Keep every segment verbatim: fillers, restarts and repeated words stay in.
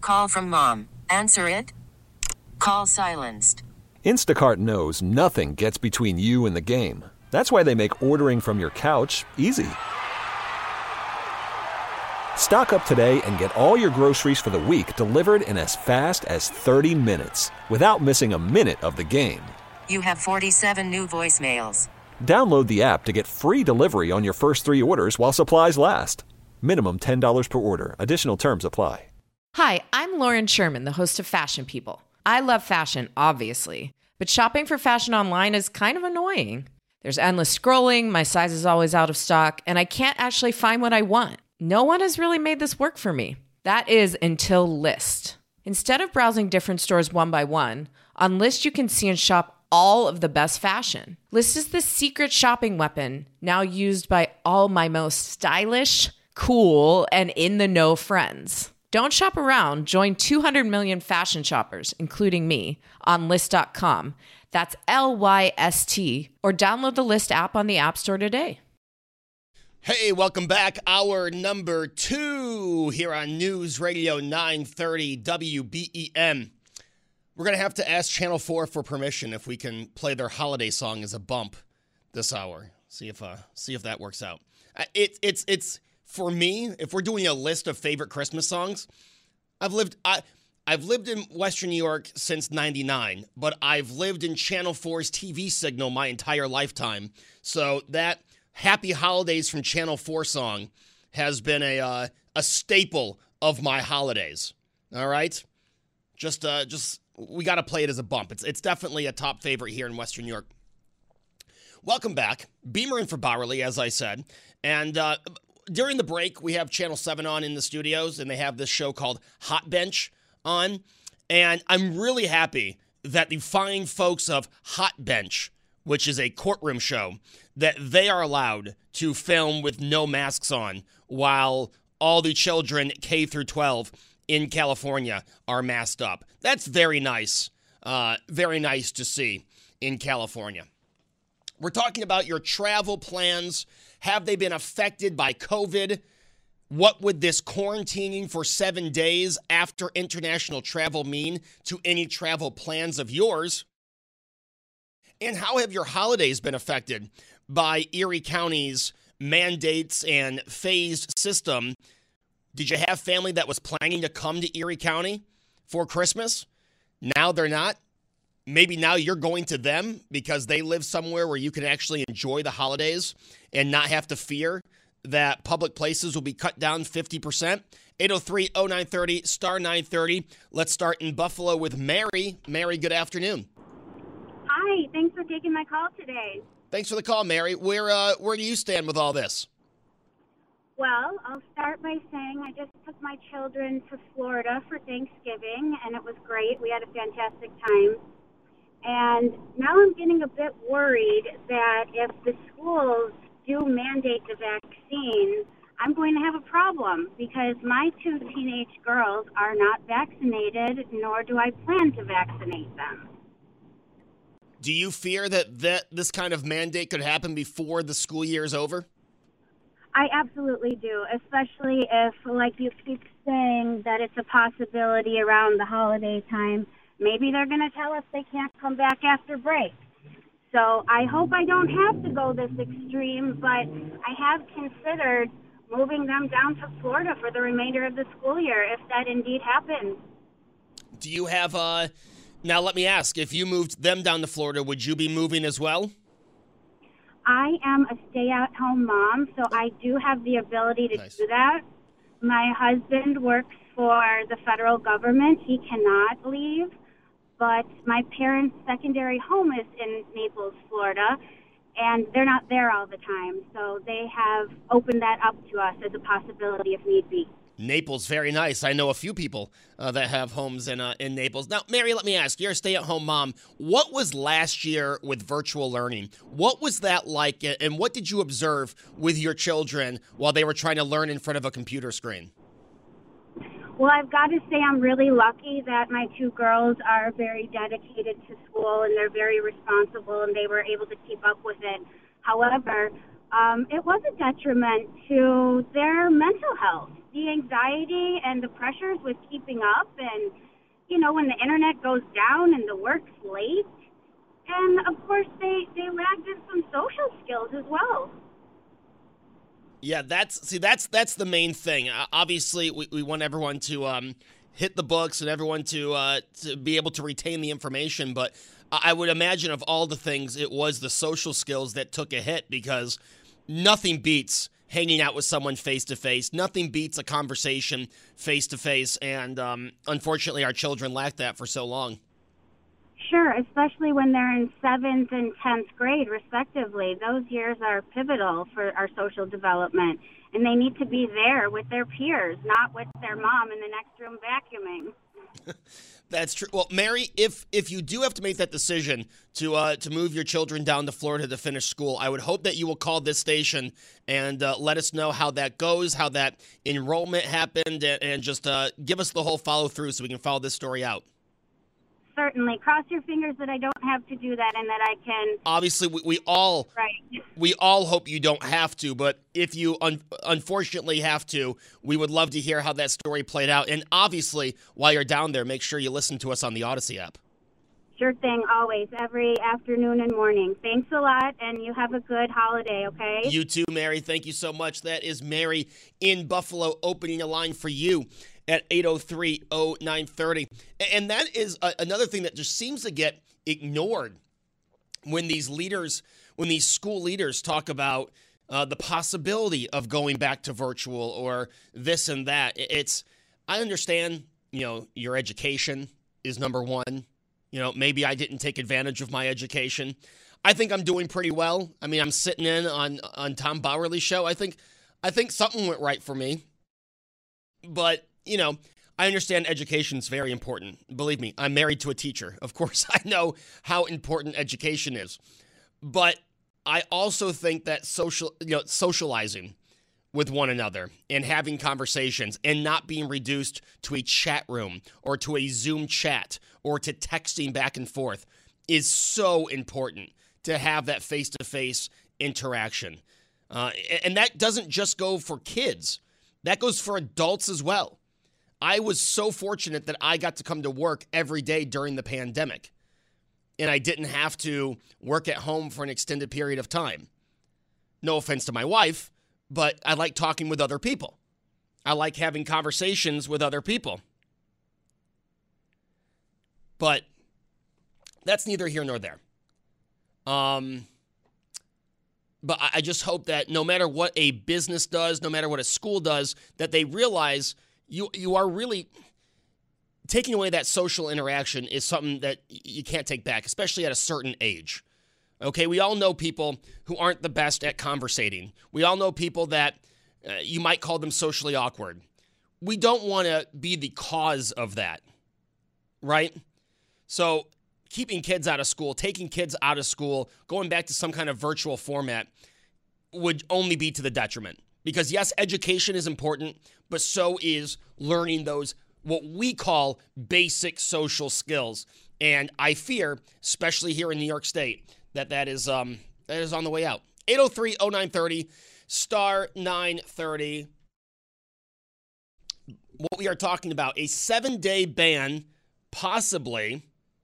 Call from mom. Answer it. Call silenced. Instacart knows nothing gets between you and the game. That's why they make ordering from your couch easy. Stock up today and get all your groceries for the week delivered in as fast as thirty minutes without missing a minute of the game. You have forty-seven new voicemails. Download the app to get free delivery on your first three orders while supplies last. Minimum ten dollars per order. Additional terms apply. Hi, I'm Lauren Sherman, the host of Fashion People. I love fashion, obviously, but shopping for fashion online is kind of annoying. There's endless scrolling, my size is always out of stock, and I can't actually find what I want. No one has really made this work for me. That is until Lyst. Instead of browsing different stores one by one, on Lyst you can see and shop all of the best fashion. Lyst is the secret shopping weapon now used by all my most stylish, cool, and in-the-know friends. Don't shop around. Join two hundred million fashion shoppers, including me, on Lyst dot com. That's L Y S T, or download the Lyst app on the App Store today. Hey, welcome back. Hour number two here on News Radio nine thirty W B E M. We're going to have to ask Channel four for permission if we can play their holiday song as a bump this hour. See if uh, see if that works out. Uh, it, it's it's for me, if we're doing a list of favorite Christmas songs, I've lived I I've lived in Western New York since ninety-nine, but I've lived in Channel four's T V signal my entire lifetime. So that Happy Holidays from Channel four song has been a uh, a staple of my holidays. All right? Just uh just we got to play it as a bump. It's it's definitely a top favorite here in Western New York. Welcome back. Beamer in for Bowerly, as I said. And uh during the break, we have Channel seven on in the studios, and they have this show called Hot Bench on. And I'm really happy that the fine folks of Hot Bench, which is a courtroom show, that they are allowed to film with no masks on while all the children K through twelve in California are masked up. That's very nice. Uh, very nice to see in California. We're talking about your travel plans. Have they been affected by COVID? What would this quarantining for seven days after international travel mean to any travel plans of yours? And how have your holidays been affected by Erie County's mandates and phased system? Did you have family that was planning to come to Erie County for Christmas? Now they're not. Maybe now you're going to them because they live somewhere where you can actually enjoy the holidays and not have to fear that public places will be cut down fifty percent. eight oh three oh nine thirty, star nine thirty. Let's start in Buffalo with Mary. Mary, good afternoon. Hi, thanks for taking my call today. Thanks for the call, Mary. Where uh, where do you stand with all this? Well, I'll start by saying I just took my children to Florida for Thanksgiving, and it was great. We had a fantastic time. And now I'm getting a bit worried that if the schools do mandate the vaccine, I'm going to have a problem because my two teenage girls are not vaccinated, nor do I plan to vaccinate them. Do you fear that, that this kind of mandate could happen before the school year is over? I absolutely do, especially if, like you keep saying, that it's a possibility around the holiday time. Maybe they're going to tell us they can't come back after break. So I hope I don't have to go this extreme, but I have considered moving them down to Florida for the remainder of the school year if that indeed happens. Do you have, uh, now let me ask, if you moved them down to Florida, would you be moving as well? I am a stay-at-home mom, so I do have the ability to Nice. do that. My husband works for the federal government. He cannot leave. But my parents' secondary home is in Naples, Florida, and they're not there all the time. So they have opened that up to us as a possibility if need be. Naples, very nice. I know a few people uh, that have homes in uh, in Naples. Now, Mary, let me ask, you're a stay-at-home mom. What was last year with virtual learning? What was that like, and what did you observe with your children while they were trying to learn in front of a computer screen? Well, I've got to say I'm really lucky that my two girls are very dedicated to school and they're very responsible and they were able to keep up with it. However, um, it was a detriment to their mental health the anxiety and the pressures with keeping up, and, you know, when the internet goes down and the work's late. And, of course, they, they lagged in some social skills as well. Yeah, that's see, that's that's the main thing. Uh, obviously, we, we want everyone to um, hit the books and everyone to uh, to be able to retain the information. But I would imagine of all the things, it was the social skills that took a hit, because nothing beats hanging out with someone face-to-face. Nothing beats a conversation face-to-face. And um, unfortunately, our children lack that for so long. Sure, especially when they're in seventh and tenth grade, respectively. Those years are pivotal for our social development, and they need to be there with their peers, not with their mom in the next room vacuuming. That's true. Well, Mary, if if you do have to make that decision to uh, to move your children down to Florida to finish school, I would hope that you will call this station and uh, let us know how that goes, how that enrollment happened, and, and just uh, give us the whole follow-through so we can follow this story out. Certainly. Cross your fingers that I don't have to do that and that I can... Obviously, we, we all right. we all hope you don't have to, but if you un- unfortunately have to, we would love to hear how that story played out. And obviously, while you're down there, make sure you listen to us on the Odyssey app. Sure thing, always, every afternoon and morning. Thanks a lot, and you have a good holiday, okay? You too, Mary. Thank you so much. That is Mary in Buffalo opening a line for you at eight oh three oh nine thirty. And that is a, another thing that just seems to get ignored when these leaders, when these school leaders talk about uh, the possibility of going back to virtual or this and that. It's, I understand, you know, your education is number one. You know, maybe I didn't take advantage of my education. I think I'm doing pretty well. I mean, I'm sitting in on, on Tom Bowerly's show. I think, I think something went right for me. But, you know, I understand education is very important. Believe me, I'm married to a teacher. Of course, I know how important education is. But I also think that social, you know, socializing with one another and having conversations and not being reduced to a chat room or to a Zoom chat or to texting back and forth is so important to have that face-to-face interaction. Uh, and that doesn't just go for kids. That goes for adults as well. I was so fortunate that I got to come to work every day during the pandemic, and I didn't have to work at home for an extended period of time. No offense to my wife, but I like talking with other people. I like having conversations with other people. But that's neither here nor there. Um, but I just hope that no matter what a business does, no matter what a school does, that they realize you you are really taking away that social interaction is something that you can't take back, especially at a certain age. Okay, we all know people who aren't the best at conversating. We all know people that uh, you might call them socially awkward. We don't want to be the cause of that, right? So keeping kids out of school, taking kids out of school, going back to some kind of virtual format would only be to the detriment. Because yes, education is important, but so is learning those, what we call basic social skills. And I fear, especially here in New York State, that that is um that is on the way out. eight oh three oh nine thirty, star nine thirty. What we are talking about, a seven-day ban, possibly,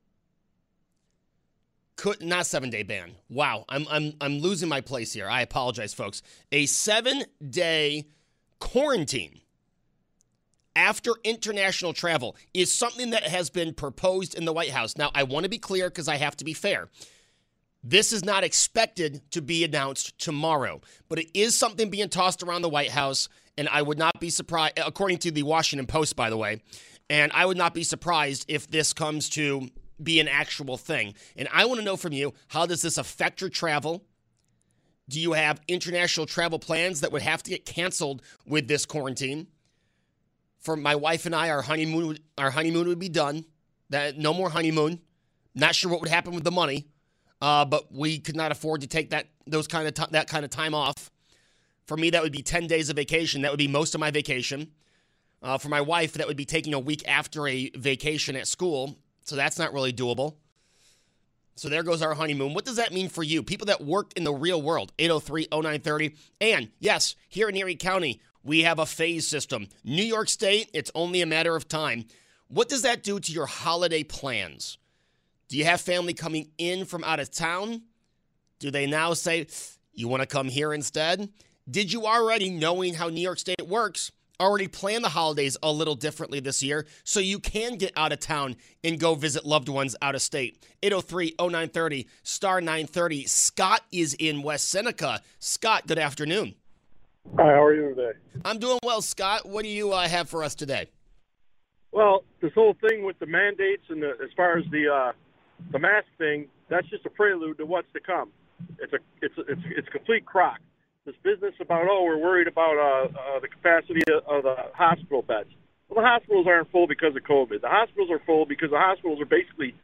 could not seven-day ban. Wow, I'm I'm I'm losing my place here. I apologize, folks. A seven-day quarantine after international travel is something that has been proposed in the White House. Now, I want to be clear because I have to be fair. This is not expected to be announced tomorrow, but it is something being tossed around the White House, and I would not be surprised, according to the Washington Post, by the way, and I would not be surprised if this comes to be an actual thing. And I want to know from you, how does this affect your travel? Do you have international travel plans that would have to get canceled with this quarantine? For my wife and I, our honeymoon, our honeymoon would be done. That no more honeymoon. Not sure what would happen with the money. Uh, but we could not afford to take that those kind of t- that kind of time off. For me, that would be ten days of vacation. That would be most of my vacation. Uh, for my wife, that would be taking a week after a vacation at school. So that's not really doable. So there goes our honeymoon. What does that mean for you? People that work in the real world, eight oh three oh nine thirty. And yes, here in Erie County, we have a phase system. New York State, it's only a matter of time. What does that do to your holiday plans? Do you have family coming in from out of town? Do they now say, you want to come here instead? Did you already, knowing how New York State works, already plan the holidays a little differently this year so you can get out of town and go visit loved ones out of state? eight oh three oh nine thirty, star nine thirty. Scott is in West Seneca. Scott, good afternoon. Hi, how are you today? I'm doing well, Scott. What do you uh, have for us today? Well, this whole thing with the mandates and the, as far as the uh, the mask thing, that's just a prelude to what's to come. It's a it's a, it's it's complete crock. This business about, oh, we're worried about uh, uh, the capacity of, of the hospital beds. Well, the hospitals aren't full because of COVID. The hospitals are full because the hospitals are basically,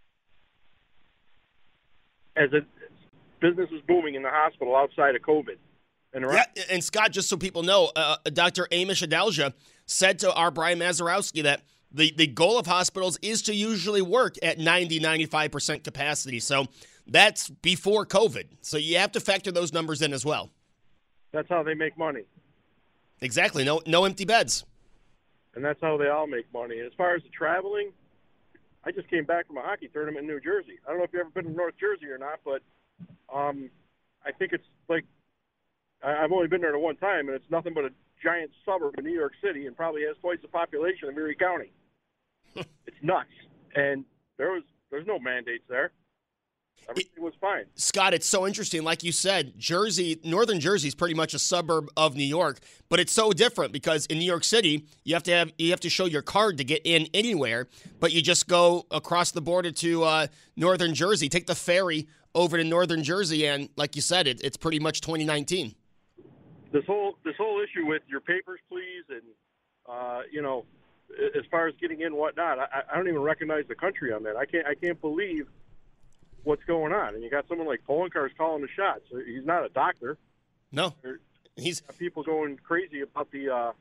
as a business is booming in the hospital outside of COVID. And, yeah, and Scott, just so people know, uh, Doctor Amish Adalja said to our Brian Mazurowski that the, the goal of hospitals is to usually work at ninety, ninety-five percent capacity. So that's before COVID. So you have to factor those numbers in as well. That's how they make money. Exactly. No no empty beds. And that's how they all make money. And as far as the traveling, I just came back from a hockey tournament in New Jersey. I don't know if you've ever been to North Jersey or not, but um, I think it's like, I've only been there one time, and it's nothing but a giant suburb of New York City and probably has twice the population of Erie County. It's nuts. And there was there's no mandates there. Everything it, was fine. Scott, it's so interesting. Like you said, Jersey, Northern Jersey is pretty much a suburb of New York, but it's so different because in New York City, you have to have you have to show your card to get in anywhere, but you just go across the border to uh, Northern Jersey, take the ferry over to Northern Jersey, and like you said, it, it's pretty much twenty nineteen. This whole this whole issue with your papers, please, and uh, you know, as far as getting in, whatnot, I, I don't even recognize the country on that. I can't I can't believe what's going on. And you got someone like Poloncarz calling the shots. He's not a doctor. No, he's people going crazy about the uh,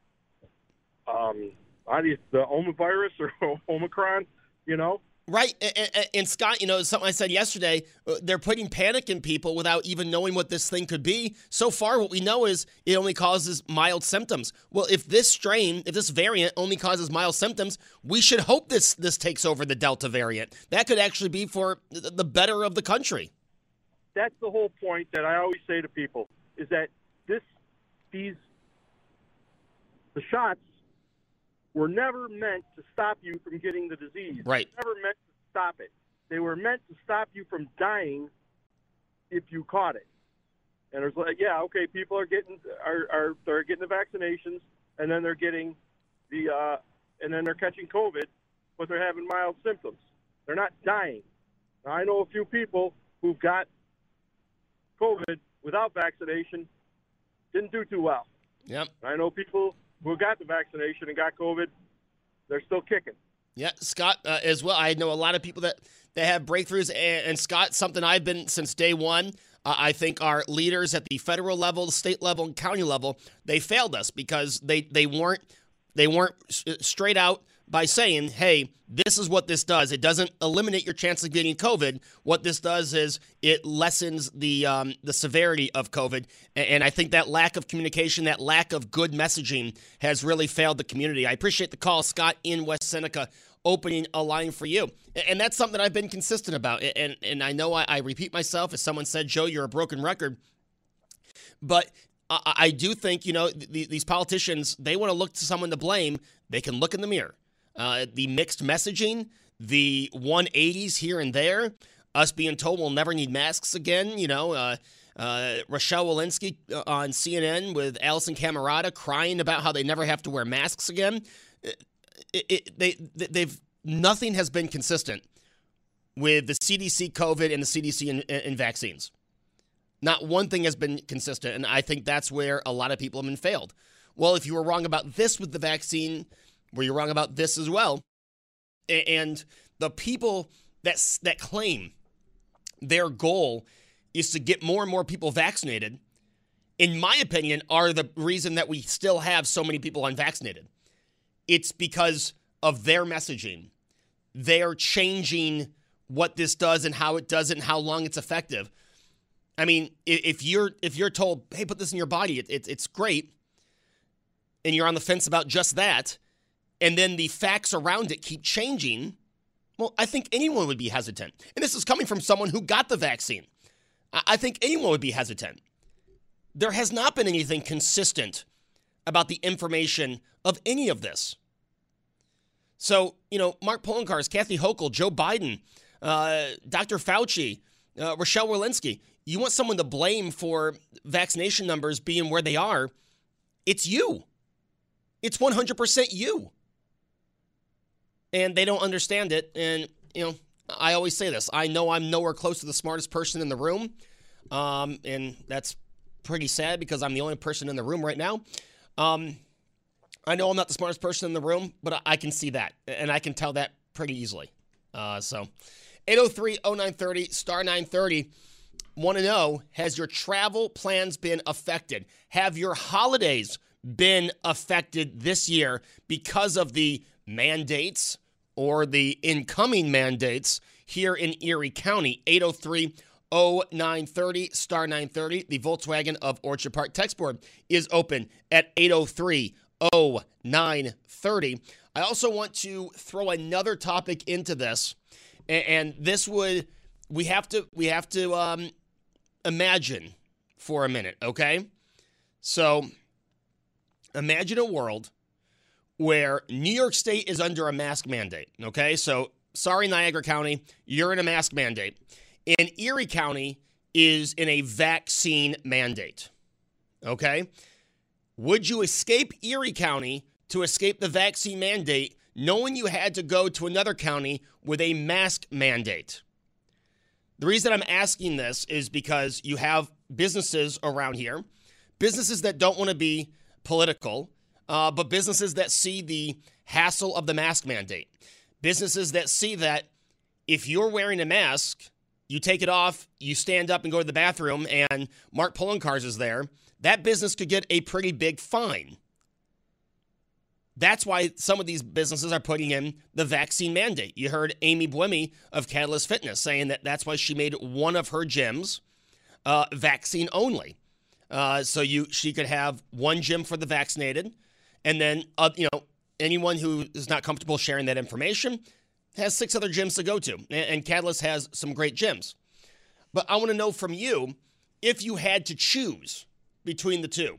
um, the Omavirus or Omicron. You know. Right, and, and Scott, you know, something I said yesterday, they're putting panic in people without even knowing what this thing could be. So far, what we know is it only causes mild symptoms. Well, if this strain, if this variant only causes mild symptoms, we should hope this this takes over the Delta variant. That could actually be for the better of the country. That's the whole point that I always say to people, is that this, these, the shots were never meant to stop you from getting the disease. Right. They were never meant to stop it. They were meant to stop you from dying if you caught it. And it's like, yeah, okay, people are getting are are they're getting the vaccinations, and then they're getting the uh, and then they're catching COVID, but they're having mild symptoms. They're not dying. Now, I know a few people who've got COVID without vaccination, didn't do too well. Yep. I know people who got the vaccination and got COVID, they're still kicking. Yeah, Scott, uh, as well. I know a lot of people that, that have breakthroughs. And, and Scott, something I've been since day one, uh, I think our leaders at the federal level, the state level, and county level, they failed us because they, they weren't they weren't straight out by saying, hey, this is what this does. It doesn't eliminate your chance of getting COVID. What this does is it lessens the um, the severity of COVID. And I think that lack of communication, that lack of good messaging has really failed the community. I appreciate the call, Scott in West Seneca, opening a line for you. And that's something I've been consistent about. And, and I know I, I repeat myself. As someone said, Joe, you're a broken record. But I, I do think, you know, th- these politicians, they want to look to someone to blame. They can look in the mirror. Uh, the mixed messaging, the one eighties here and there, us being told we'll never need masks again. You know, uh, uh, Rochelle Walensky on C N N with Allison Camerata crying about how they never have to wear masks again. It, it, they, they've nothing has been consistent with the C D C COVID and the C D C and, and vaccines. Not one thing has been consistent, and I think that's where a lot of people have been failed. Well, if you were wrong about this with the vaccine, were you wrong about this as well? And the people that that claim their goal is to get more and more people vaccinated, in my opinion, are the reason that we still have so many people unvaccinated. It's because of their messaging. They're changing what this does and how it does it and how long it's effective. I mean, if you're if you're told, hey, put this in your body, it, it, it's great. and you're on the fence about just that, and then the facts around it keep changing, well, I think anyone would be hesitant. And this is coming from someone who got the vaccine. I think anyone would be hesitant. There has not been anything consistent about the information of any of this. So, you know, Mark Poloncarz, Kathy Hochul, Joe Biden, uh, Doctor Fauci, uh, Rochelle Walensky, you want someone to blame for vaccination numbers being where they are, it's you. It's one hundred percent you. And they don't understand it. And, you know, I always say this. I know I'm nowhere close to the smartest person in the room. Um, and that's pretty sad because I'm the only person in the room right now. Um, I know I'm not the smartest person in the room, but I can see that. And I can tell that pretty easily. Uh, so eight oh three oh nine thirty, star nine thirty. Want to know, has your travel plans been affected? Have your holidays been affected this year because of the mandates or the incoming mandates here in Erie County? eight oh three oh nine thirty, star nine thirty. The Volkswagen of Orchard Park text board is open at eight oh three oh nine thirty. I also want to throw another topic into this, and, and this would, we have to, we have to um, imagine for a minute, okay? So imagine a world where New York State is under a mask mandate, okay? So, sorry, Niagara County, you're in a mask mandate. And Erie County is in a vaccine mandate, okay? Would you escape Erie County to escape the vaccine mandate, knowing you had to go to another county with a mask mandate? The reason I'm asking this is because you have businesses around here, businesses that don't want to be political, Uh, but businesses that see the hassle of the mask mandate. Businesses that see that if you're wearing a mask, you take it off, you stand up and go to the bathroom, and Mark Poloncarz is there, that business could get a pretty big fine. That's why some of these businesses are putting in the vaccine mandate. You heard Amy Buemi of Catalyst Fitness saying that that's why she made one of her gyms uh, vaccine only. Uh, so you she could have one gym for the vaccinated. And then, uh, you know, anyone who is not comfortable sharing that information has six other gyms to go to. And, and Catalyst has some great gyms. But I want to know from you, if you had to choose between the two,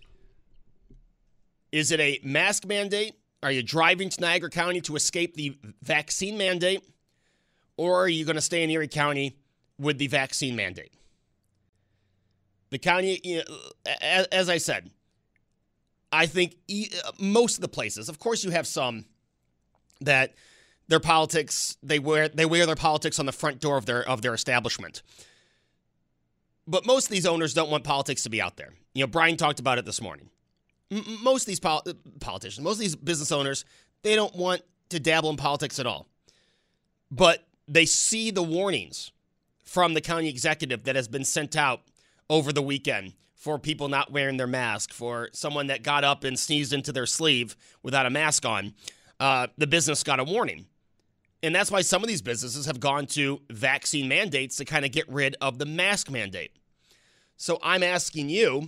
is it a mask mandate? Are you driving to Niagara County to escape the vaccine mandate? Or are you going to stay in Erie County with the vaccine mandate? The county, you know, as, as I said, I think most of the places, of course you have some that their politics, they wear they wear their politics on the front door of their of their establishment. But most of these owners don't want politics to be out there. You know, Brian talked about it this morning. M- most of these pol- politicians, most of these business owners, they don't want to dabble in politics at all. But they see the warnings from the county executive that has been sent out over the weekend for people not wearing their mask, for someone that got up and sneezed into their sleeve without a mask on. Uh, the business got a warning. And that's why some of these businesses have gone to vaccine mandates to kind of get rid of the mask mandate. So I'm asking you,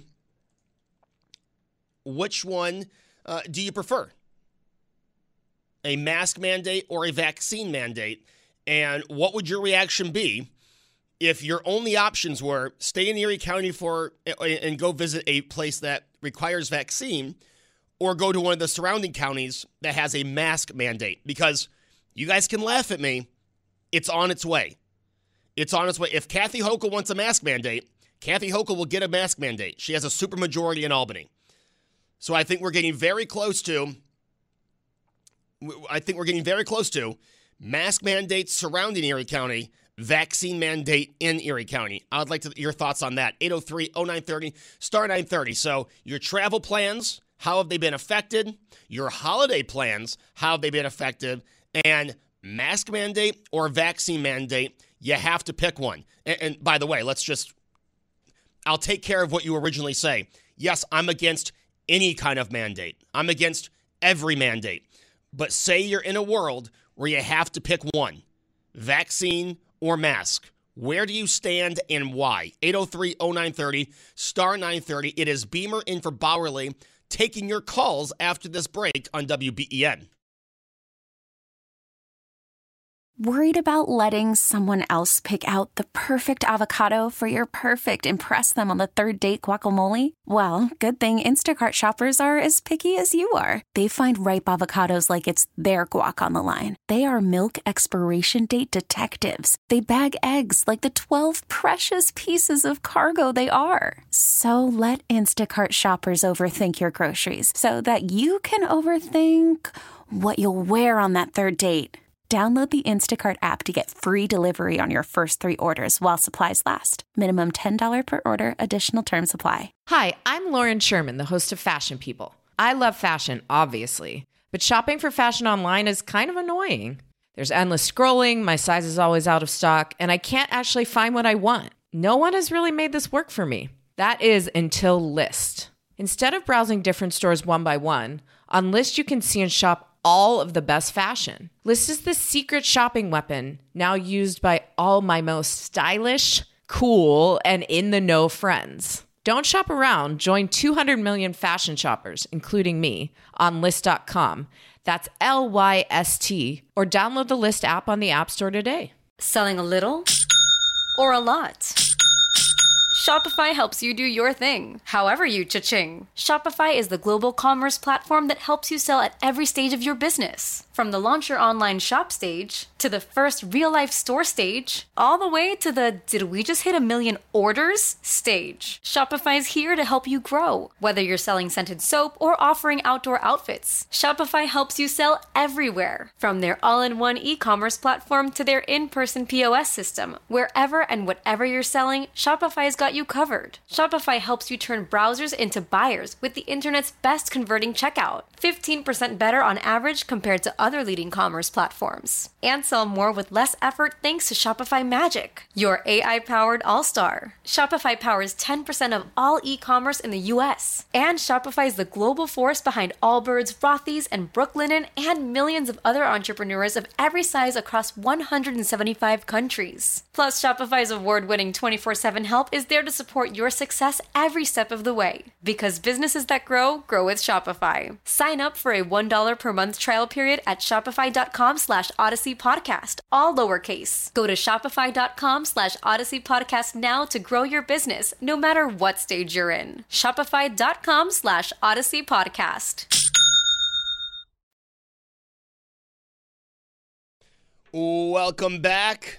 which one uh, do you prefer? A mask mandate or a vaccine mandate? And what would your reaction be if your only options were stay in Erie County for and go visit a place that requires vaccine, or go to one of the surrounding counties that has a mask mandate? Because you guys can laugh at me. It's on its way. It's on its way. If Kathy Hochul wants a mask mandate, Kathy Hochul will get a mask mandate. She has a supermajority in Albany. So I think we're getting very close to, I think we're getting very close to mask mandates surrounding Erie County, vaccine mandate in Erie County. I'd like to your thoughts on that. eight oh three oh nine thirty, star nine thirty. So your travel plans, how have they been affected? Your holiday plans, how have they been affected? And mask mandate or vaccine mandate, you have to pick one. And, and by the way, let's just, I'll take care of what you originally say. Yes, I'm against any kind of mandate. I'm against every mandate. But say you're in a world where you have to pick one, vaccine or mask. Where do you stand and why? eight oh three oh nine thirty, star nine thirty. It is Beamer in for Bowerly. taking your calls after this break on W B E N. Worried about letting someone else pick out the perfect avocado for your perfect impress them on the third date guacamole? Well, good thing Instacart shoppers are as picky as you are. They find ripe avocados like it's their guac on the line. They are milk expiration date detectives. They bag eggs like the twelve precious pieces of cargo they are. So let Instacart shoppers overthink your groceries so that you can overthink what you'll wear on that third date. Download the Instacart app to get free delivery on your first three orders while supplies last. Minimum ten dollars per order. Additional terms apply. Hi, I'm Lauren Sherman, the host of Fashion People. I love fashion, obviously, but shopping for fashion online is kind of annoying. There's endless scrolling, my size is always out of stock, and I can't actually find what I want. No one has really made this work for me. That is until Lyst. Instead of browsing different stores one by one, on Lyst you can see and shop all of the best fashion. Lyst is the secret shopping weapon now used by all my most stylish, cool, and in-the-know friends. Don't shop around. Join two hundred million fashion shoppers, including me, on Lyst dot com. That's L Y S T. Or download the Lyst app on the App Store today. Selling a little or a lot? Shopify helps you do your thing, however you cha-ching. Shopify is the global commerce platform that helps you sell at every stage of your business. From the launch your online shop stage, to the first real-life store stage, all the way to the did we just hit a million orders stage. Shopify's here to help you grow. Whether you're selling scented soap or offering outdoor outfits, Shopify helps you sell everywhere. From their all-in-one e-commerce platform to their in-person P O S system, wherever and whatever you're selling, Shopify's got you covered. Shopify helps you turn browsers into buyers with the internet's best converting checkout. fifteen percent better on average compared to other leading commerce platforms. And sell more with less effort thanks to Shopify Magic, your A I-powered all-star. Shopify powers ten percent of all e-commerce in the U S. And Shopify is the global force behind Allbirds, Rothy's, and Brooklinen, and millions of other entrepreneurs of every size across one hundred seventy-five countries. Plus, Shopify's award-winning twenty-four seven help is there to support your success every step of the way. Because businesses that grow, grow with Shopify. Sign up for a one dollar per month trial period at shopify.com slash Odyssey Podcast, all lowercase. Go to shopify.com slash Odyssey Podcast now to grow your business, no matter what stage you're in. Shopify.com slash Odyssey Podcast. Welcome back.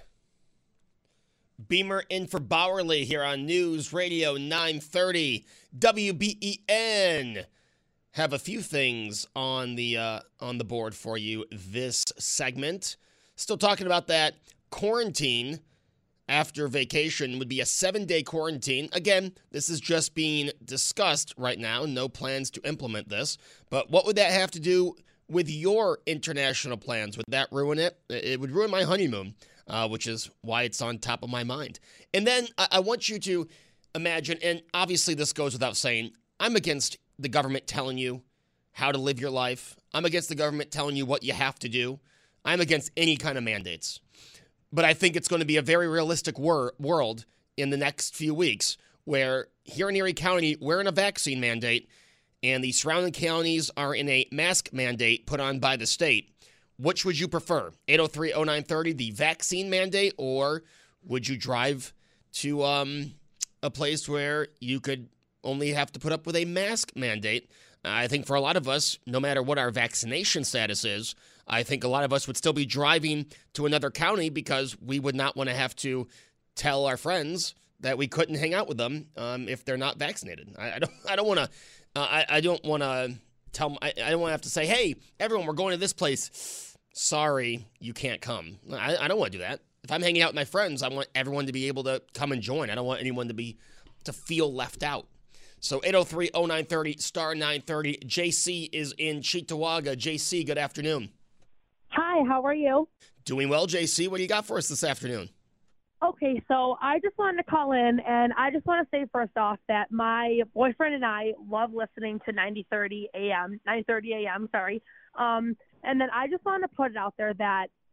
Beamer in for Bowerly here on News Radio nine thirty W B E N. Have a few things on the uh, on the board for you this segment. Still talking about that quarantine after vacation would be a seven-day quarantine. Again, this is just being discussed right now. No plans to implement this. But what would that have to do with your international plans? Would that ruin it? It would ruin my honeymoon, uh, which is why it's on top of my mind. And then I, I want you to imagine, and obviously this goes without saying, I'm against the government telling you how to live your life. I'm against the government telling you what you have to do. I'm against any kind of mandates. But I think it's going to be a very realistic wor- world in the next few weeks where here in Erie County, we're in a vaccine mandate and the surrounding counties are in a mask mandate put on by the state. Which would you prefer? eight oh three oh nine thirty, the vaccine mandate, or would you drive to um, a place where you could only have to put up with a mask mandate? I think for a lot of us, no matter what our vaccination status is, I think a lot of us would still be driving to another county because we would not want to have to tell our friends that we couldn't hang out with them um, if they're not vaccinated. I, I don't. I don't want to. Uh, I, I don't want to tell. I, I don't want to have to say, "Hey, everyone, we're going to this place. Sorry, you can't come." I, I don't want to do that. If I'm hanging out with my friends, I want everyone to be able to come and join. I don't want anyone to be to feel left out. So eight oh three oh nine thirty, star nine thirty. J C is in Cheektowaga. J C, good afternoon. Hi, how are you? Doing well, J C. What do you got for us this afternoon? Okay, so I just wanted to call in, and I just want to say first off that my boyfriend and I love listening to ninety thirty A M, nine thirty A M, sorry. Um, and then I just want to put it out there that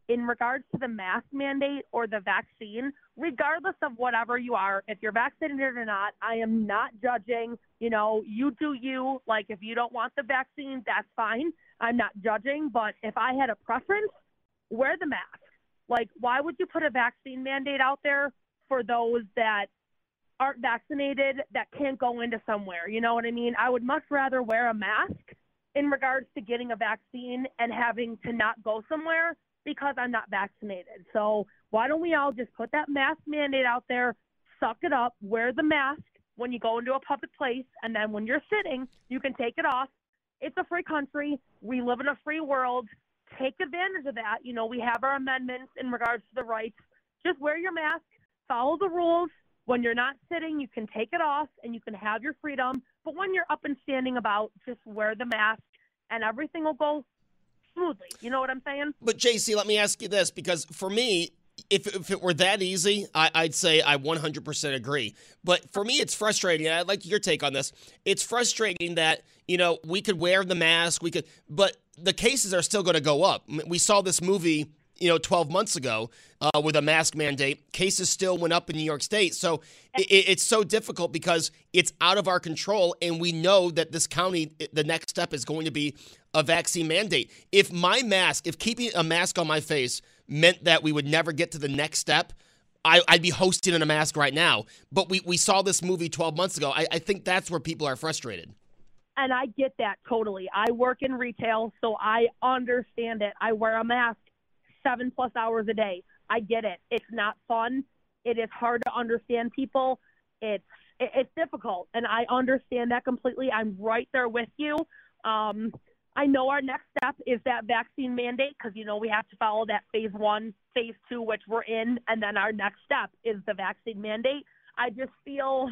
in regards to the mask mandate or the vaccine, regardless of whatever you are, if you're vaccinated or not, I am not judging. You know, you do you. Like, if you don't want the vaccine, that's fine. I'm not judging. But if I had a preference, wear the mask. Like, why would you put a vaccine mandate out there for those that aren't vaccinated that can't go into somewhere? You know what I mean? I would much rather wear a mask in regards to getting a vaccine and having to not go somewhere because I'm not vaccinated. So why don't we all just put that mask mandate out there, suck it up, wear the mask when you go into a public place, and then when you're sitting, you can take it off. It's a free country. We live in a free world. Take advantage of that. You know, we have our amendments in regards to the rights. Just wear your mask, follow the rules. When you're not sitting, you can take it off and you can have your freedom. But when you're up and standing about, just wear the mask and everything will go smoothly. You know what I'm saying? But, J C, let me ask you this, because for me, if, if it were that easy, I, I'd say I one hundred percent agree. But for me, it's frustrating. I'd like your take on this. It's frustrating that, you know, we could wear the mask, we could, but the cases are still going to go up. We saw this movie, you know, twelve months ago uh, with a mask mandate. Cases still went up in New York State. So it, it's so difficult because it's out of our control, and we know that this county, the next step is going to be a vaccine mandate. If my mask, if keeping a mask on my face meant that we would never get to the next step, I, I'd be hosting in a mask right now. But we, we saw this movie twelve months ago. I, I think that's where people are frustrated. And I get that totally. I work in retail, so I understand it. I wear a mask seven plus hours a day. I get it. It's not fun. It is hard to understand people. It's it's difficult, and I understand that completely. I'm right there with you. Um, I know our next step is that vaccine mandate because, you know, we have to follow that phase one, phase two, which we're in, and then our next step is the vaccine mandate. I just feel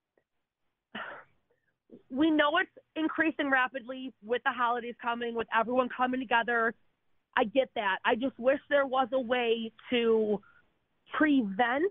we know it's increasing rapidly with the holidays coming, with everyone coming together. I get that. I just wish there was a way to prevent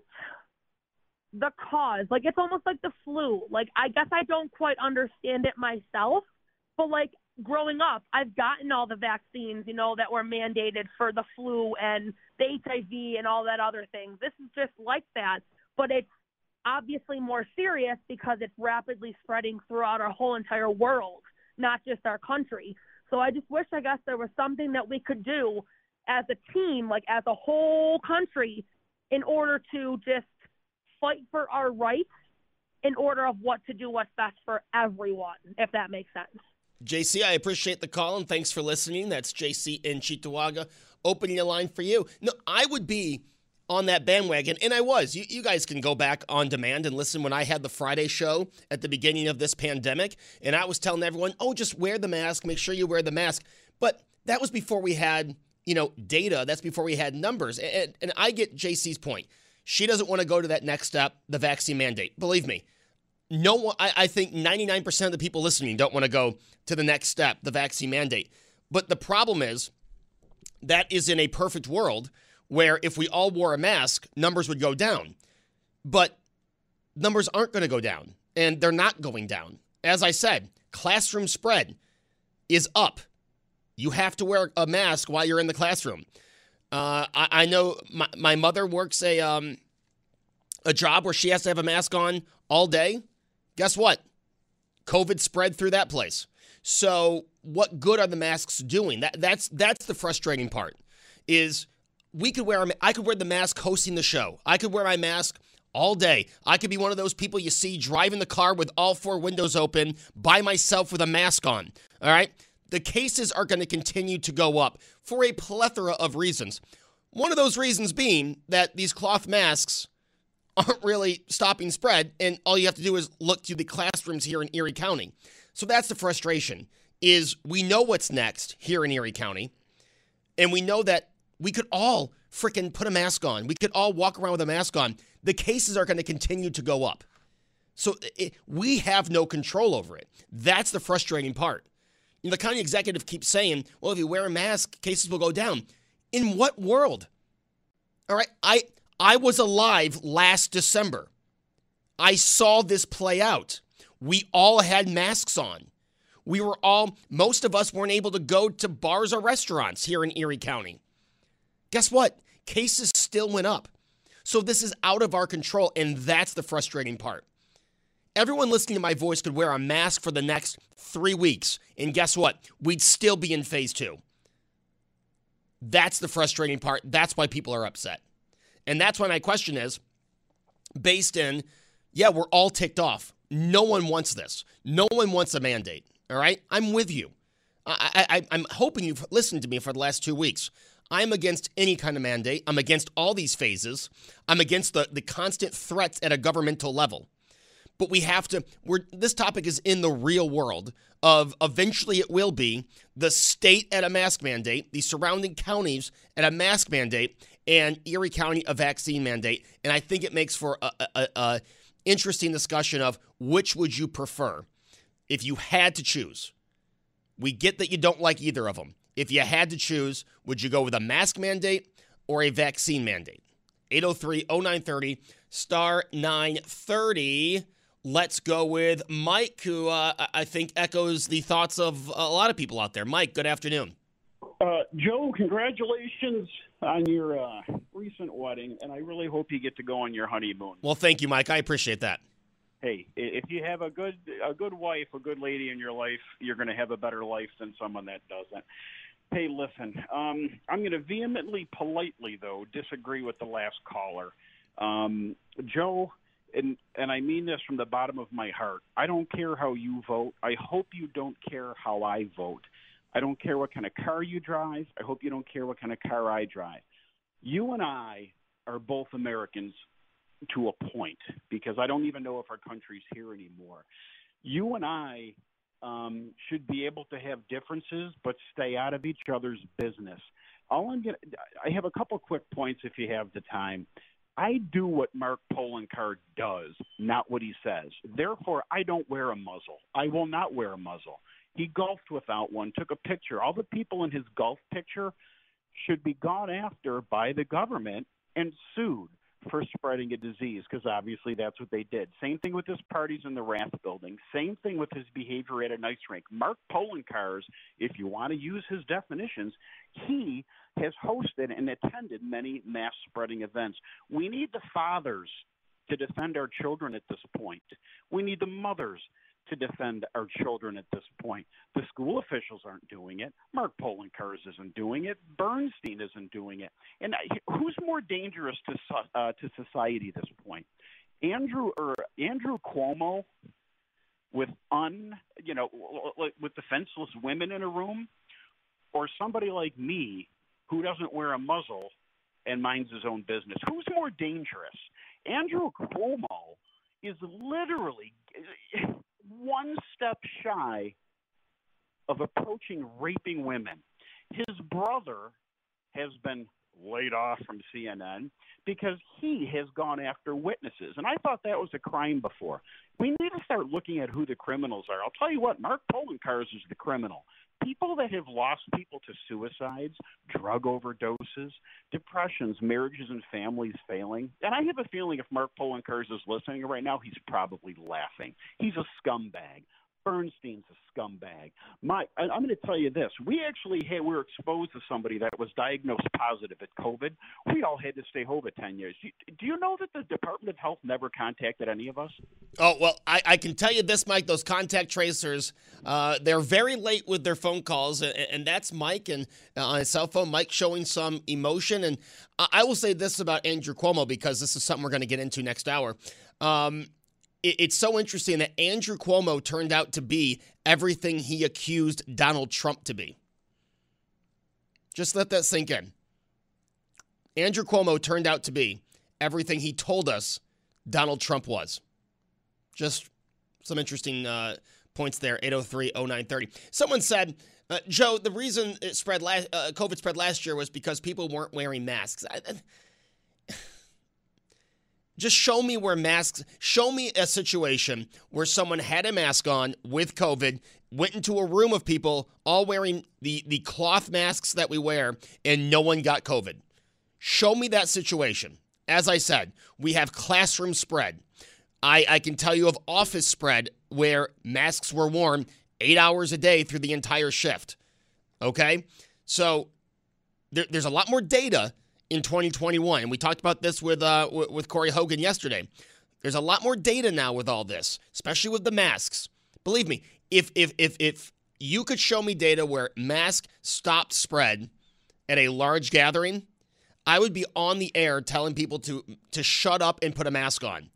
the cause. Like, it's almost like the flu. Like, I guess I don't quite understand it myself, but, like, growing up, I've gotten all the vaccines, you know, that were mandated for the flu and the H I V and all that other things. This is just like that, but it's obviously more serious because it's rapidly spreading throughout our whole entire world, not just our country. So I just wish, I guess, there was something that we could do as a team, like as a whole country, in order to just fight for our rights in order of what to do what's best for everyone, if that makes sense. J C, I appreciate the call, and thanks for listening. That's J C in Cheektowaga. Opening a line for you. No, I would be on that bandwagon, and I was. You, you guys can go back on demand and listen when I had the Friday show at the beginning of this pandemic, and I was telling everyone, oh, just wear the mask, make sure you wear the mask. But that was before we had, you know, data. That's before we had numbers. And, and I get J C's point. She doesn't want to go to that next step, the vaccine mandate. Believe me, no one. I, I think ninety-nine percent of the people listening don't want to go to the next step, the vaccine mandate. But the problem is that is in a perfect world where if we all wore a mask, numbers would go down. But numbers aren't going to go down, and they're not going down. As I said, classroom spread is up. You have to wear a mask while you're in the classroom. Uh, I, I know my, my mother works a um, a job where she has to have a mask on all day. Guess what? COVID spread through that place. So what good are the masks doing? That that's that's the frustrating part. Is we could wear I could wear the mask hosting the show. I could wear my mask all day. I could be one of those people you see driving the car with all four windows open by myself with a mask on. All right? The cases are going to continue to go up for a plethora of reasons. One of those reasons being that these cloth masks aren't really stopping spread, and all you have to do is look to the classrooms here in Erie County. So that's the frustration, is we know what's next here in Erie County, and we know that we could all freaking put a mask on. We could all walk around with a mask on. The cases are going to continue to go up. So it, we have no control over it. That's the frustrating part. You know, the county executive keeps saying, well, if you wear a mask, cases will go down. In what world? All right, I I was alive last December. I saw this play out. We all had masks on. We were all, most of us weren't able to go to bars or restaurants here in Erie County. Guess what? Cases still went up. So this is out of our control, and that's the frustrating part. Everyone listening to my voice could wear a mask for the next three weeks, and guess what? We'd still be in phase two. That's the frustrating part. That's why people are upset. And that's why my question is, based in, yeah, we're all ticked off. No one wants this. No one wants a mandate, all right? I'm with you. I, I, I'm hoping you've listened to me for the last two weeks. I'm against any kind of mandate. I'm against all these phases. I'm against the, the constant threats at a governmental level. But we have to, we're, this topic is in the real world of eventually it will be the state at a mask mandate, the surrounding counties at a mask mandate, and Erie County a vaccine mandate. And I think it makes for a, a, a interesting discussion of which would you prefer if you had to choose. We get that you don't like either of them. If you had to choose, would you go with a mask mandate or a vaccine mandate? eight oh three oh nine thirty, star nine thirty. Let's go with Mike, who uh, I think echoes the thoughts of a lot of people out there. Mike, good afternoon. Uh, Joe, congratulations on your uh, recent wedding, and I really hope you get to go on your honeymoon. Well, thank you, Mike. I appreciate that. Hey, if you have a good a good wife, a good lady in your life, you're going to have a better life than someone that doesn't. Hey, listen, um, I'm going to vehemently, politely, though, disagree with the last caller. Um, Joe, and, and I mean this from the bottom of my heart, I don't care how you vote. I hope you don't care how I vote. I don't care what kind of car you drive. I hope you don't care what kind of car I drive. You and I are both Americans to a point, because I don't even know if our country's here anymore. You and I um, should be able to have differences, but stay out of each other's business. All I'm gonna, I have a couple quick points if you have the time. I do what Mark Poloncarz does, not what he says. Therefore, I don't wear a muzzle. I will not wear a muzzle. He golfed without one, took a picture. All the people in his golf picture should be gone after by the government and sued for spreading a disease, because obviously that's what they did. Same thing with his parties in the Rath building. Same thing with his behavior at an ice rink. Mark Poloncarz, if you want to use his definitions, he has hosted and attended many mass spreading events. We need the fathers to defend our children at this point. We need the mothers to defend our children at this point. The school officials aren't doing it. Mark Poloncarz isn't doing it. Bernstein isn't doing it. And who's more dangerous to uh, to society at this point? Andrew or Andrew Cuomo with un you know with defenseless women in a room, or somebody like me who doesn't wear a muzzle and minds his own business? Who's more dangerous? Andrew Cuomo is literally one step shy of approaching raping women. His brother has been laid off from C N N because he has gone after witnesses. And I thought that was a crime before. We need to start looking at who the criminals are. I'll tell you what, Mark Poloncarz is the criminal. People that have lost people to suicides, drug overdoses, depressions, marriages and families failing. And I have a feeling if Mark Poloncarz is listening right now, he's probably laughing. He's a scumbag. Bernstein's a scumbag. My, I, I'm going to tell you this. We actually had, we were exposed to somebody that was diagnosed positive at COVID. We all had to stay home for ten years. Do, do you know that the Department of Health never contacted any of us? Oh, well, I, I can tell you this, Mike, those contact tracers, uh, they're very late with their phone calls, and, and that's Mike, and uh, on his cell phone, Mike showing some emotion. And I, I will say this about Andrew Cuomo, because this is something we're going to get into next hour. Um, It's so interesting that Andrew Cuomo turned out to be everything he accused Donald Trump to be. Just let that sink in. Andrew Cuomo turned out to be everything he told us Donald Trump was. Just some interesting uh, points there, eight oh three oh nine thirty. Someone said, uh, Joe, the reason it spread last, uh, COVID spread last year was because people weren't wearing masks. I, I, Just show me where masks, show me a situation where someone had a mask on with COVID, went into a room of people all wearing the, the cloth masks that we wear, and no one got COVID. Show me that situation. As I said, we have classroom spread. I, I can tell you of office spread where masks were worn eight hours a day through the entire shift. Okay? So there, there's a lot more data in twenty twenty-one. And we talked about this with uh, with Corey Hogan yesterday. There's a lot more data now with all this, especially with the masks. Believe me, if if if if you could show me data where masks stopped spread at a large gathering, I would be on the air telling people to to shut up and put a mask on.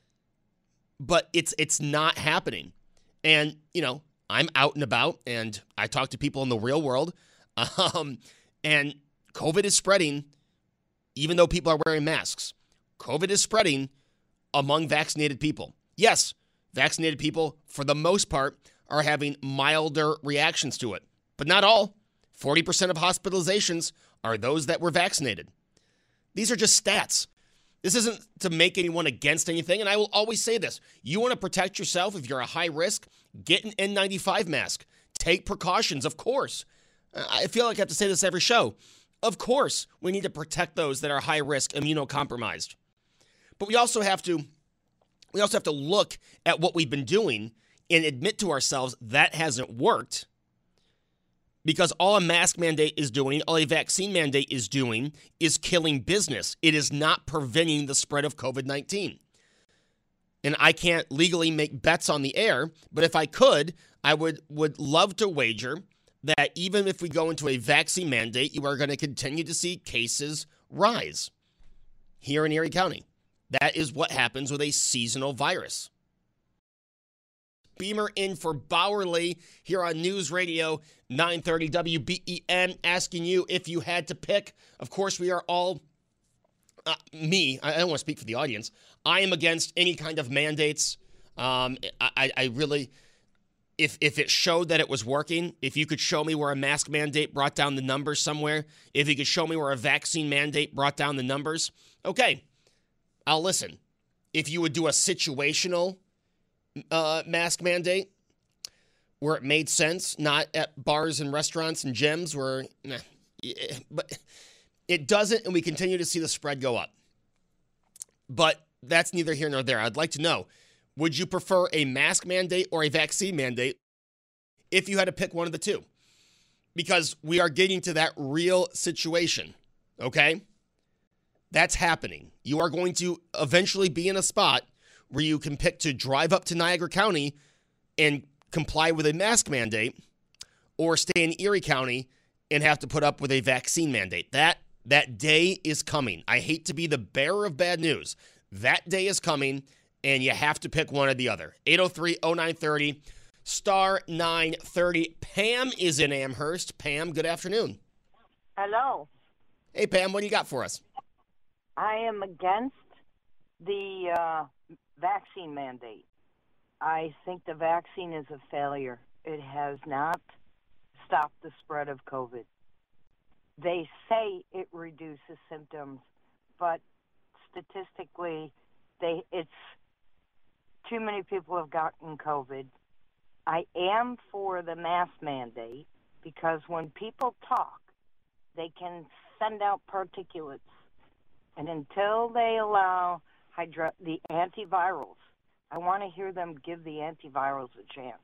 But it's it's not happening. And, you know, I'm out and about, and I talk to people in the real world, um, and COVID is spreading even though people are wearing masks. COVID is spreading among vaccinated people. Yes, vaccinated people, for the most part, are having milder reactions to it, but not all. forty percent of hospitalizations are those that were vaccinated. These are just stats. This isn't to make anyone against anything, and I will always say this. You want to protect yourself if you're a high risk, get an N ninety-five mask. Take precautions, of course. I feel like I have to say this every show. Of course, we need to protect those that are high risk, immunocompromised. But we also have to we also have to look at what we've been doing and admit to ourselves that hasn't worked. Because all a mask mandate is doing, all a vaccine mandate is doing, is killing business. It is not preventing the spread of COVID nineteen. And I can't legally make bets on the air, but if I could, I would, would love to wager that even if we go into a vaccine mandate, you are going to continue to see cases rise here in Erie County. That is what happens with a seasonal virus. Beamer in for Bowerly here on News Radio nine thirty W B E N, asking you if you had to pick. Of course, we are all, uh, me, I don't want to speak for the audience. I am against any kind of mandates. Um, I, I really, if if it showed that it was working, if you could show me where a mask mandate brought down the numbers somewhere, if you could show me where a vaccine mandate brought down the numbers, okay, I'll listen. If you would do a situational Uh, mask mandate where it made sense, not at bars and restaurants and gyms where, nah, yeah, but it doesn't, and we continue to see the spread go up. But that's neither here nor there. I'd like to know, would you prefer a mask mandate or a vaccine mandate if you had to pick one of the two? Because we are getting to that real situation, okay? That's happening. You are going to eventually be in a spot where you can pick to drive up to Niagara County and comply with a mask mandate, or stay in Erie County and have to put up with a vaccine mandate. That that day is coming. I hate to be the bearer of bad news. That day is coming, and you have to pick one or the other. eight oh three oh nine thirty, star nine thirty. Pam is in Amherst. Pam, good afternoon. Hello. Hey, Pam, what do you got for us? I am against the uh, vaccine mandate. I think the vaccine is a failure. It has not stopped the spread of COVID. They say it reduces symptoms, but statistically, they it's too many people have gotten COVID. I am for the mask mandate because when people talk, they can send out particulates. And until they allow hydro- the antivirals, I want to hear them give the antivirals a chance.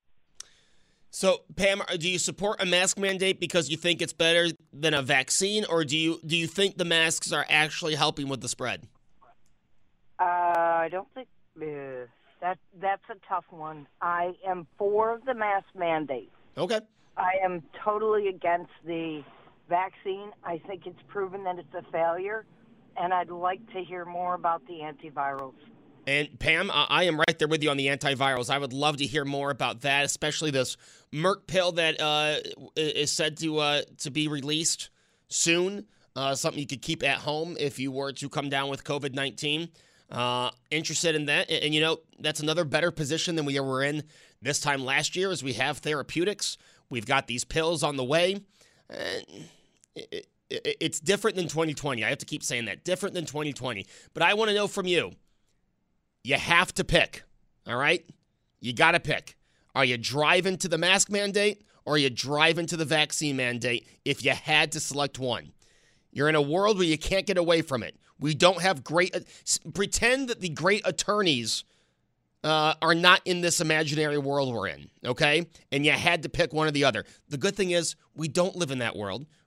So, Pam, do you support a mask mandate because you think it's better than a vaccine, or do you do you think the masks are actually helping with the spread? Uh, I don't think uh, that that's a tough one. I am for the mask mandate. Okay. I am totally against the vaccine. I think it's proven that it's a failure, and I'd like to hear more about the antivirals. And Pam, I am right there with you on the antivirals. I would love to hear more about that, especially this Merck pill that uh, is said to uh, to be released soon. Uh, something you could keep at home if you were to come down with COVID nineteen. Uh, interested in that. And, and, you know, that's another better position than we were in this time last year, as we have therapeutics. We've got these pills on the way. And it, it, it's different than twenty twenty. I have to keep saying that. Different than twenty twenty. But I want to know from you. You have to pick, all right? You got to pick. Are you driving to the mask mandate, or are you driving to the vaccine mandate if you had to select one? You're in a world where you can't get away from it. We don't have great... Uh, pretend that the great attorneys uh, are not in this imaginary world we're in, okay? And you had to pick one or the other. The good thing is we don't live in that world.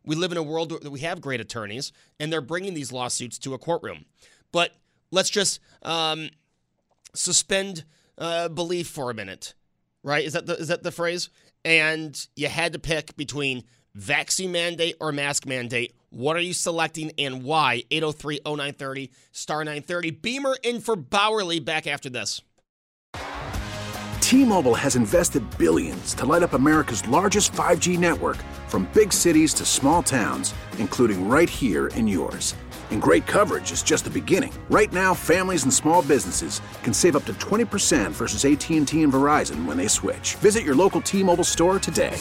We live in a world where we have great attorneys, and they're bringing these lawsuits to a courtroom. But let's just um, suspend uh, belief for a minute, right? Is that the, is that the phrase? And you had to pick between vaccine mandate or mask mandate. What are you selecting and why? eight oh three oh nine thirty, star nine thirty. Beamer in for Bowerly. Back after this. T-Mobile has invested billions to light up America's largest five G network, from big cities to small towns, including right here in yours. And great coverage is just the beginning. Right now, families and small businesses can save up to twenty percent versus A T and T and Verizon when they switch. Visit your local T-Mobile store today.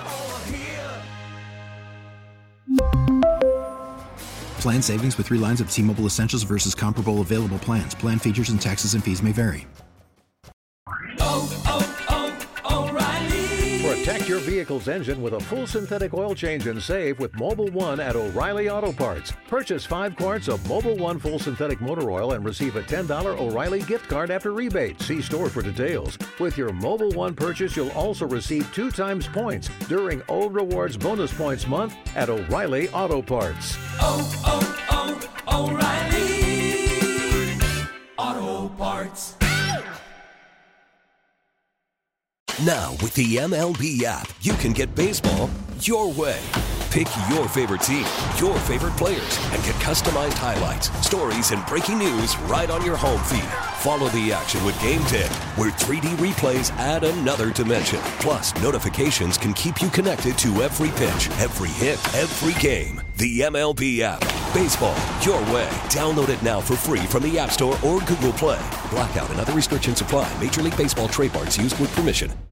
Plan savings with three lines of T-Mobile Essentials versus comparable available plans. Plan features and taxes and fees may vary. Protect your vehicle's engine with a full synthetic oil change and save with Mobil one at O'Reilly Auto Parts. Purchase five quarts of Mobil one full synthetic motor oil and receive a ten dollars O'Reilly gift card after rebate. See store for details. With your Mobil one purchase, you'll also receive two times points during O Rewards Bonus Points Month at O'Reilly Auto Parts. Oh, oh, oh, O'Reilly Auto Parts. Now, with the M L B app, you can get baseball your way. Pick your favorite team, your favorite players, and get customized highlights, stories, and breaking news right on your home feed. Follow the action with Game ten, where three D replays add another dimension. Plus, notifications can keep you connected to every pitch, every hit, every game. The M L B app. Baseball your way. Download it now for free from the App Store or Google Play. Blackout and other restrictions apply. Major League Baseball trademarks used with permission.